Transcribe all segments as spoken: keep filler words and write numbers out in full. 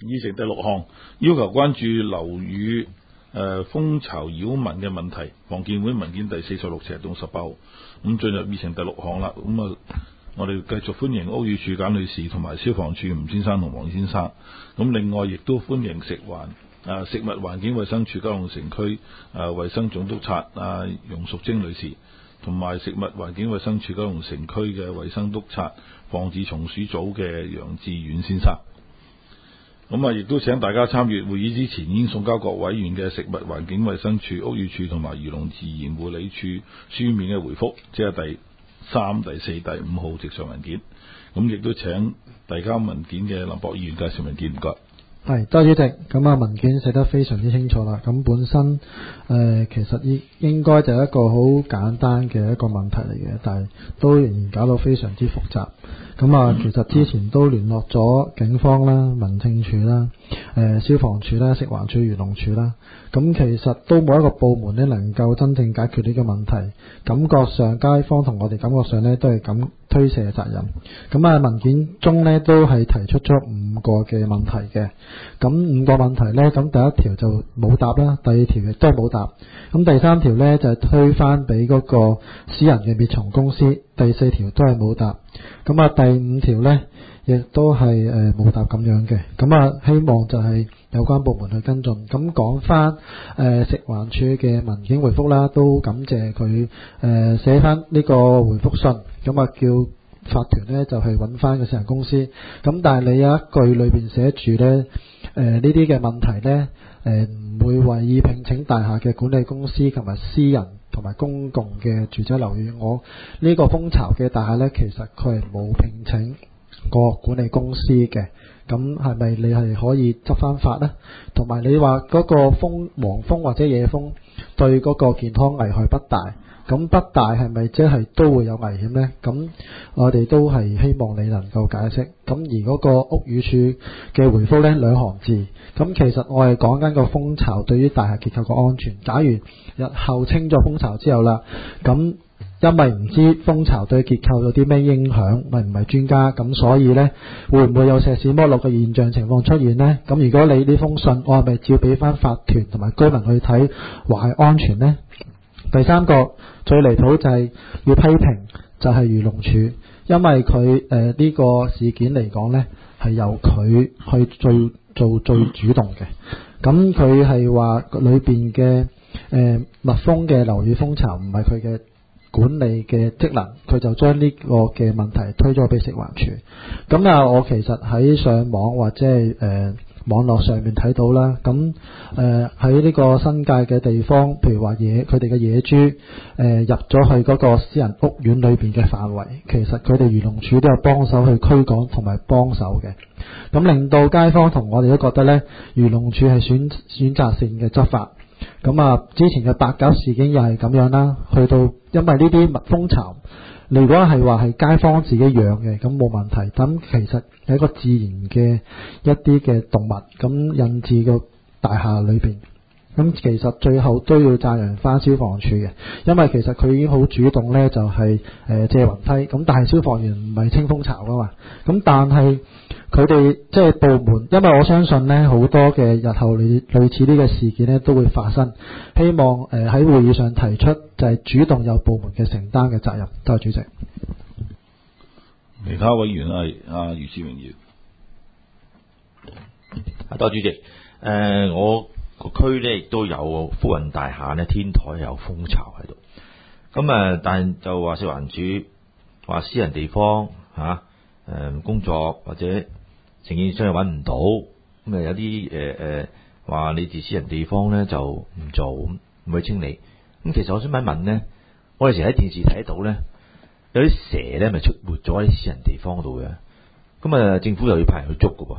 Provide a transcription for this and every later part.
議程第六項，要求關注樓宇誒蜂巢擾民嘅問題，房建會文件第四十六赤到十八號。咁進入議程第六項啦，咁啊，我哋繼續歡迎屋宇署簡女士同埋消防處吳先生同黃先生。咁另外亦都歡迎食環啊食物環境衛生署九龍城區啊衛生總督察啊容淑貞女士，同埋食物環境衛生署九龍城區嘅衛生督察防治蟲鼠組嘅楊志遠先生。咁啊，亦都請大家參與會議之前已經送交各委員嘅食物環境衛生署、屋宇署同埋漁農自然護理署書面嘅回覆，即係第三、第四、第五號直上文件。咁亦都請遞交文件嘅林博議員介紹文件，唔該。 係，多謝主席。咁啊，文件寫得非常之清楚啦。咁本身誒、呃，其實應應該就係一個好簡單嘅一個問題嚟嘅，但係都仍然搞到非常之複雜。咁啊，其實之前都聯絡咗警方啦、民政處啦、誒、呃、消防處啦、食環署、漁農處啦。咁其實都冇一個部門咧能夠真正解決呢個問題。感覺上街坊同我哋感覺上咧都係咁推卸責任。咁啊，文件中咧都係提出咗五個嘅問題嘅。咁五個問題咧，咁第一條就冇答啦，第二條亦都係冇答。咁第三條咧就係、是、推翻俾嗰個私人嘅滅蟲公司，第四條都係冇答。咁啊，第五條咧亦都係誒冇答咁樣嘅。咁啊，希望就係有關部門去跟進。咁講翻誒食環署嘅文件回覆啦，都感謝佢誒寫翻呢個回覆信。咁啊，叫法團咧就係揾翻個私人公司。咁但係你有一句裏邊寫住咧，誒呢啲嘅問題咧，誒唔會為意聘請大廈嘅管理公司同埋私人同埋公共嘅住宅樓宇。我呢個蜂巢嘅大廈咧，其實佢係冇聘請個管理公司嘅。咁係咪你係可以執翻法呢？同埋你話嗰個蜂黃蜂或者野蜂對嗰個健康危害不大，咁不大係咪即係都會有危險呢？咁我哋都係希望你能夠解釋。咁而嗰個屋宇署嘅回覆呢，兩行字。咁其實我係講緊個蜂巢對於大廈結構個安全。假如日後清咗蜂巢之後啦，咁因為唔知蜂巢對結構有啲咩影響，咪唔係專家，咁所以呢，會唔會有石屎剝落嘅現象情況出現呢？咁如果你呢封信，我係咪照俾翻法團同埋居民去睇，話係安全呢？第三個最離譜就係要批評，就係漁農署，因為佢誒呢個事件嚟講呢，係由佢去最做最主動嘅。咁佢係話裏邊嘅誒蜜蜂嘅樓宇蜂巢唔係佢嘅管理嘅職能，佢就將呢個嘅問題推咗俾食環署。咁啊，我其實喺上網或者係誒、呃、網絡上面睇到啦。咁誒喺呢個新界嘅地方，譬如話野佢哋嘅野豬誒、呃、入咗去嗰個私人屋苑裏邊嘅範圍，其實佢哋漁農署都有幫手去驅趕同埋幫手嘅。咁令到街坊同我哋都覺得呢，漁農署係選選擇性嘅執法。咁啊，之前嘅白鴿事件又係咁樣啦，去到因為呢啲蜜蜂巢，如果係話係街坊自己養嘅，咁冇問題。咁其實係一個自然嘅一啲嘅動物，咁引致個大廈裏邊。咁其實最後都要讚揚翻消防處嘅，因為其實佢已經好主動呢，就係誒借雲梯。咁但係消防員唔係清蜂巢噶嘛，咁但係佢哋即係部門，因為我相信呢，好多嘅日後類類似呢個事件呢都會發生。希望誒喺會議上提出就係主動有部門嘅承擔嘅責任。多謝主席。 其他委員係阿余志榮議員。 多謝主席。誒、呃、我個區咧亦都有福運大廈咧，天台有蜂巢喺度。咁啊，但就話食環署話私人地方嚇誒、啊、工作或者承建商又揾唔到，咁啊有啲誒誒話你哋私人地方咧就唔做，唔去清理。咁其實我想問一問咧，我哋成日喺電視睇到咧，有啲蛇咧咪出沒咗喺私人地方度嘅，咁啊政府又要派人去捉㗎喎。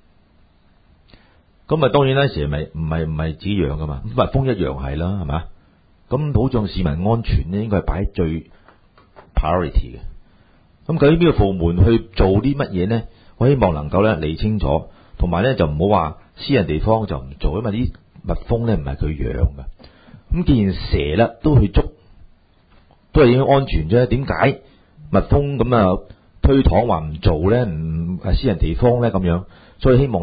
咁啊，當然啦，蛇咪唔係唔係自己養噶嘛，蜜蜂一樣係啦，係嘛？咁保障市民安全咧，應該係擺喺最 priority 嘅。咁究竟邊個部門去做啲乜嘢咧？我希望能夠咧理清楚，同埋咧就唔好話私人地方就唔做，因為啲蜜蜂咧唔係佢養噶。咁既然蛇啦都去捉，都係已經安全啫，點解蜜蜂咁啊推搪話唔做咧？唔係私人地方咧咁樣，所以希望咧。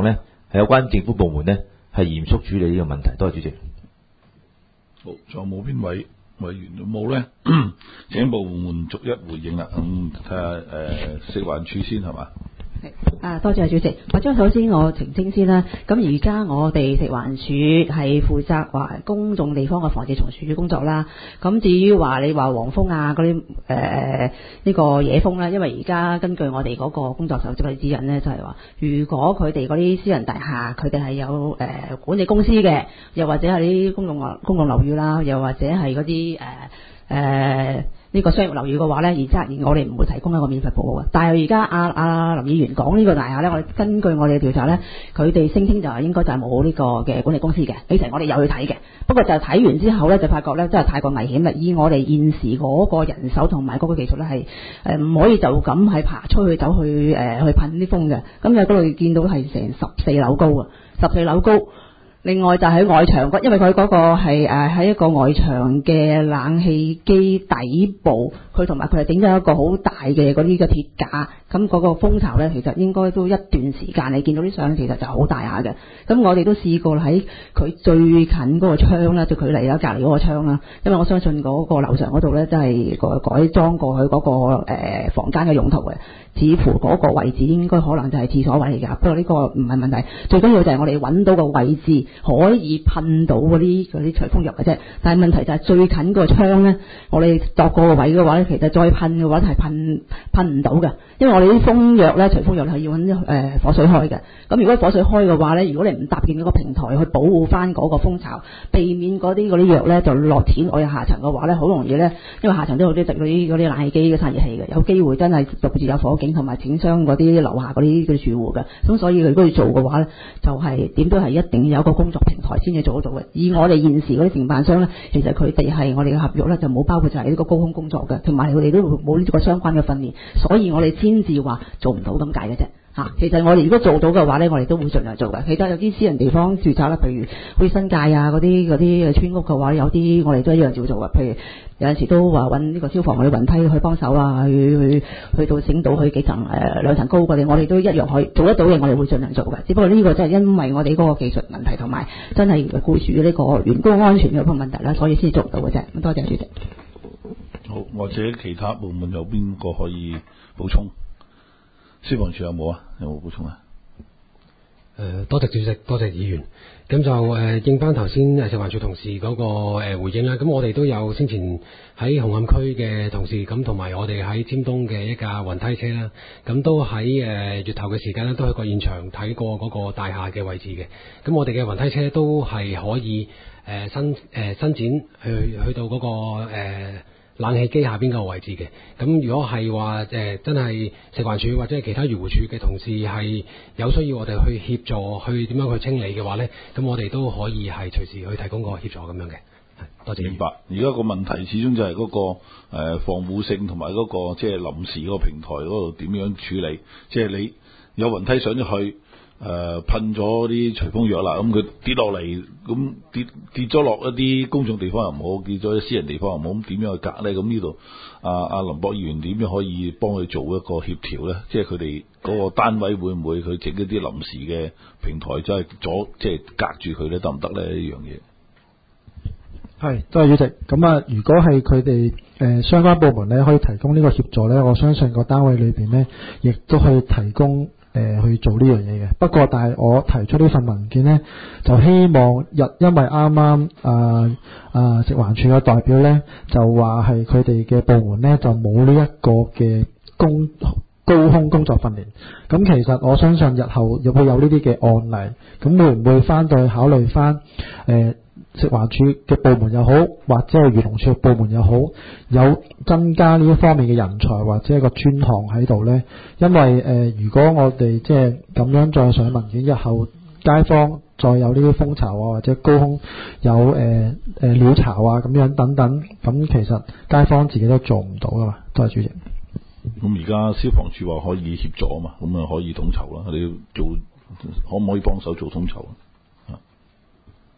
係有關政府部門呢係嚴肅處理呢個問題。多謝主席。 好，仲有冇邊位委員都冇咧？請部門逐一回應啦。咁睇下誒食環署先係嘛？ 啊，多謝主席。或者首先我澄清先啦。咁而家我哋食環署係負責話公眾地方嘅防治蟲鼠工作啦。咁至於話你話黃蜂啊嗰啲誒呢個野蜂啦，因為而家根據我哋嗰個工作守則嘅指引呢，就係話如果佢哋嗰啲私人大廈佢哋係有誒、呃、管理公司嘅，又或者係啲公共公共樓宇啦，又或者係嗰啲誒誒。呃呢個商業樓宇嘅話呢，而家而我哋唔會提供一個免費服務嘅。但係而家阿阿林議員講呢個大廈呢，我哋根據我哋嘅調查呢，佢哋聲稱就係應該就係冇呢個嘅管理公司嘅。其實我哋有去睇嘅，不過就係睇完之後呢，就發覺呢真係太過危險啦。以我哋現時嗰個人手同埋嗰個技術呢，係誒唔可以就咁係爬出去走去誒、呃、去噴啲風嘅。咁喺嗰度見到係成十四樓高啊，十四樓高。另外就喺外牆，因為佢嗰個係誒喺一個外牆嘅冷氣機底部，佢同埋佢係整咗一個好大嘅嗰啲嘅鐵架，咁嗰個蜂巢呢，其實應該都一段時間，你見到啲相其實就好大下嘅。咁我哋都試過喺佢最近嗰個窗啦，就距離啦隔離嗰個窗啦，因為我相信嗰個樓上嗰度呢，都係改裝過去嗰個誒房間嘅用途嘅，似乎嗰個位置應該可能就係廁所位嚟㗎。不過呢個唔係問題，最緊要就係我哋揾到個位置。可以噴到嗰啲嗰啲隨風入嘅啫，但係問題就係最近個窗呢，我哋度過個位嘅話呢，其實再噴嘅話係噴噴唔到嘅，因為我哋啲蜂藥呢，隨風藥係要揾啲誒火水開嘅。咁如果火水開嘅話呢，如果你唔搭建嗰個平台去保護翻嗰個蜂巢，避免嗰啲嗰啲藥呢就落田我哋下層嘅話呢，好容易呢，因為下層都有啲滴嗰啲嗰啲冷氣機嘅散熱器嘅，有機會真係導致有火警同埋整傷嗰啲樓下嗰啲嗰啲住戶嘅。咁所以如果要做嘅話呢，就係、是、點都係一定要有一個工作平台先至做得到嘅。以我哋現時嗰啲承辦商呢，其實佢哋係我哋嘅合約呢，就冇包括就係呢個高空工作嘅，同埋佢哋都冇呢個相關嘅訓練，所以我哋先至話做唔到咁解嘅啫。嚇，其實我哋如果做到嘅話呢，我哋都會盡量做嘅。其他有啲私人地方住宅啦，譬如好似新界啊嗰啲嗰啲村屋嘅話，有啲我哋都一樣照做嘅。譬如有陣時都話揾呢個消防嘅雲梯去幫手啊，去去去到整到去幾層誒、呃、兩層高嗰啲，我哋都一樣可以做得到嘅，我哋會盡量做嘅。只不過呢個真係因為我哋嗰個技術問題同埋真係顧住呢個員工安全嘅個問題啦，所以先做唔到嘅啫。咁多謝主席。 好，或者其他部門有邊個可以補充？消防處有冇啊？有冇補充啊？ 誒、呃，多謝主席，多謝議員。咁就誒、呃、應翻頭先誒食環署同事嗰、那個誒、呃、回應啦。咁我哋都有先前喺紅磡區嘅同事，咁同埋我哋喺尖東嘅一架雲梯車啦。咁都喺誒、呃、月頭嘅時間咧，都喺個現場睇過嗰個大廈嘅位置嘅。咁我哋嘅雲梯車都係可以誒、呃、伸誒、呃、伸展去去到嗰、那個誒。呃冷氣機下邊個位置嘅，咁如果係話誒真係食環署或者係其他漁護署嘅同事係有需要我哋去協助去點樣去清理嘅話呢，咁我哋都可以係隨時去提供個協助咁樣嘅。多謝。 明白。而家個問題始終就係嗰、那個誒、呃、防護性同埋嗰個即係臨時嗰個平台嗰度點樣處理，即係你有雲梯上咗去。誒、呃、噴咗啲隨風藥啦，咁佢跌落嚟，咁跌跌咗落一啲公眾地方又唔好，跌咗啲私人地方又唔好，咁點樣去隔呢？咁呢度阿阿林博議員點樣可以幫佢做一個協調呢？即係佢哋嗰個單位會唔會佢整一啲臨時嘅平台，即係阻即係隔住佢呢？得唔得呢？呢樣嘢係，多謝主席。咁啊，如果係佢哋誒相關部門呢，可以提供呢個協助呢，我相信個單位裏邊呢，亦都可以提供。誒、呃、去做呢樣嘢嘅，不過但係我提出呢份文件呢，就希望日因為啱啱啊啊食環署嘅代表呢，就話係佢哋嘅部門呢，就冇呢一個嘅工高空工作訓練。咁其實我相信日後又會有呢啲嘅案例，咁會唔會翻到去考慮翻誒食環署嘅部門又好，或者係漁農署嘅部門又好，有增加呢一方面嘅人才或者一個專項喺度呢？因為誒、呃，如果我哋即係咁樣再上文件，日後街坊再有呢啲蜂巢啊，或者高空有誒誒鳥巢啊咁樣等等，咁其實街坊自己都做唔到噶嘛。多謝主席。 咁而家消防處話可以協助啊嘛，咁啊可以統籌啦。你要做可唔可以幫手做統籌啊？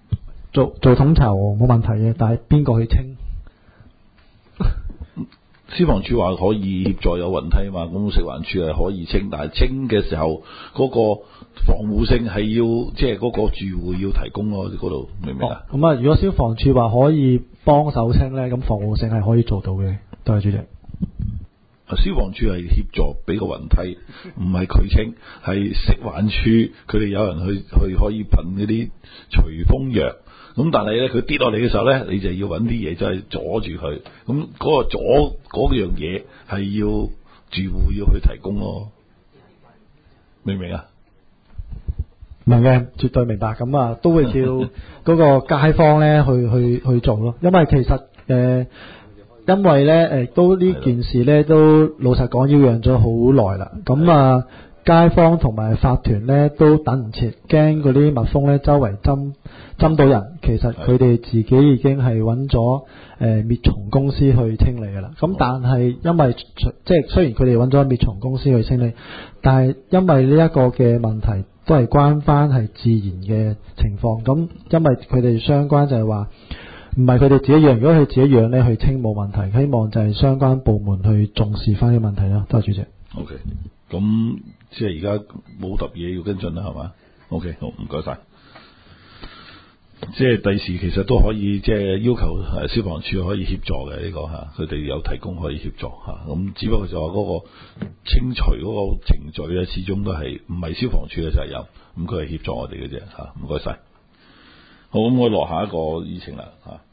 做做統籌冇問題嘅，但係邊個去清？ 消防處話可以協助有雲梯嘛，咁食環署係可以清，但係清嘅時候嗰、那個防護性係要即係嗰個住戶要提供咯，嗰度明唔明啊？ 咁啊、哦，如果消防處話可以幫手清咧，咁防護性係可以做到嘅。多謝主席。 消防處係協助俾個雲梯，唔係佢清，係食環署佢哋有人去去可以噴嗰啲除風藥。咁但係咧，佢跌落嚟嘅時候咧，你就要揾啲嘢就係阻住佢。咁嗰個阻嗰樣嘢係要住戶要去提供咯，明唔明啊？ 明嘅，絕對明白。咁啊，都會叫嗰個街坊咧去去去做咯。因為其實誒、呃，因為咧誒、呃，都呢件事咧都老實講，擾攘咗好耐啦。咁啊。街坊同埋法團咧都等唔切，驚嗰啲蜜蜂咧周圍針針到人。其實佢哋自己已經係揾咗誒滅蟲公司去清理㗎啦。咁但係因為即係雖然佢哋揾咗滅蟲公司去清理，但係因為呢一個嘅問題都係關翻係自然嘅情況。咁因為佢哋相關就係話唔係佢哋自己養，如果佢自己養咧去清冇問題。希望就係相關部門去重視翻呢個問題啦。多謝主席。 OK，咁。即係而家冇特嘢要跟進啦，係嘛 ？OK， 好，唔該晒。即係第時其實都可以，即係要求誒消防處可以協助嘅呢、這個嚇，佢哋有提供可以協助嚇。咁只不過就話嗰個清除嗰個程序咧，始終都係唔係消防處嘅責任，咁佢係協助我哋嘅啫嚇。唔該晒。好，咁我落下一個議程啦嚇。